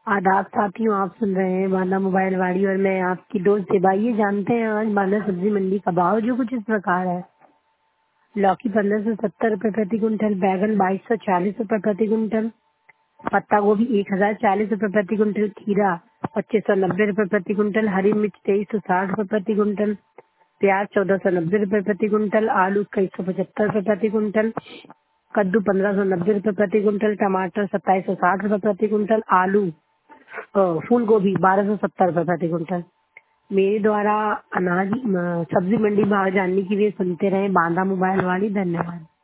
आदाब साथियों, आप सुन रहे हैं बांदा मोबाइल वाड़ी और मैं आपकी दोस्त सेबा। ये जानते हैं आज बांदा सब्जी मंडी का भाव जो कुछ इस प्रकार है। लौकी 1570 रुपए प्रति कुंटल, बैगन 2240 रुपए प्रति कुंटल, पत्ता गोभी 1040 रुपए प्रति कुंटल, खीरा 2590 रुपए प्रति कुंटल, हरी मिर्च 2360 रुपए प्रति कुंटल, प्याज 1490 रुपए प्रति कुंटल, आलू 2175 रुपए प्रति कुंटल, कद्दू 1590 रुपए प्रति कुंटल, टमाटर 2760 रुपए प्रति कुंटल, आलू फूल गोभी 1270 रुपए प्रति कुंटल। मेरे द्वारा अनाज सब्जी मंडी भाव जानने के लिए सुनते रहे बांदा मोबाइल वाली। धन्यवाद।